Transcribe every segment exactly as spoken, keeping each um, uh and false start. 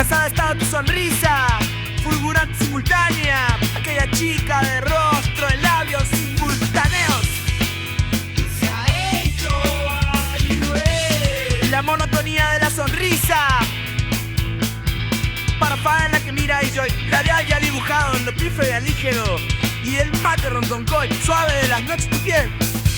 Cansada estaba tu sonrisa, fulgurante simultánea, aquella chica de rostro en labios simultáneos. Se ha hecho ay, La monotonía de la sonrisa, parrafada en la que mira y yo, labial ya dibujado en lo pifre y alígero, y el mate rontoncoy suave de las noches tu piel.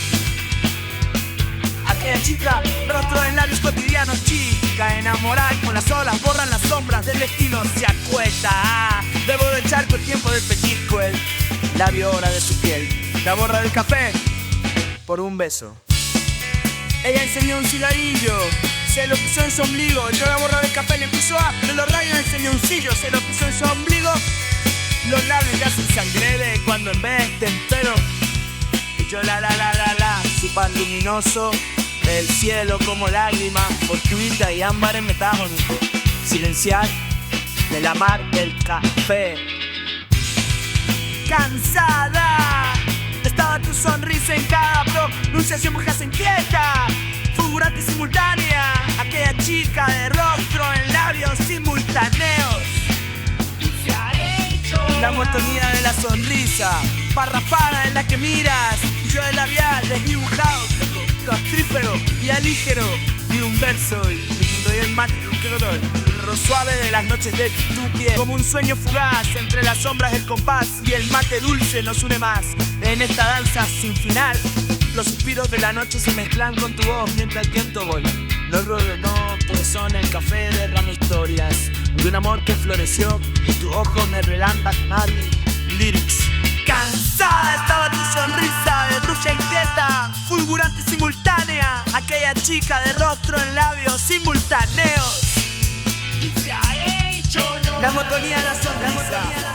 Aquella chica, rostro en labios cotidianos, chica enamorada y con las olas borran las sombras del destino, se acuesta. Ah, debo de echar el tiempo del pellizco, el labio hora de su piel, la borra del café por un beso. Ella enseñó un cigarrillo, se lo puso en su ombligo, yo la borra del café le puso a de los rayos enseñó un sillo, se lo puso en su ombligo. Los labios ya se sangré cuando en vez de entero y yo la la la la la, su pan luminoso del cielo como lágrima, fortuita y ámbar en metáfono, silenciar de la mar del café. Cansada estaba tu sonrisa en cada pronunciación, mujer se inquieta, fulgurante y simultánea, aquella chica de rostro en labios simultáneos. se ha hecho La monotonía de la sonrisa, parrafada en la que miras, y yo el labial desdibujado, castrífero y alígero, y un verso y lindo y el mate y un color, lo suave de las noches de tu piel, como un sueño fugaz entre las sombras del compás, y el mate dulce nos une más en esta danza sin final. Los suspiros de la noche se mezclan con tu voz mientras el viento vuela. Los no pues son el café derrama historias de un amor que floreció y tu ojo me relanta nadie lyrics. Cansada estaba tu sonrisa de trucha inquieta, fulgurante y simultánea, aquella chica de rostro en labios simultáneos. se ha hecho La monotonía de la sonrisa,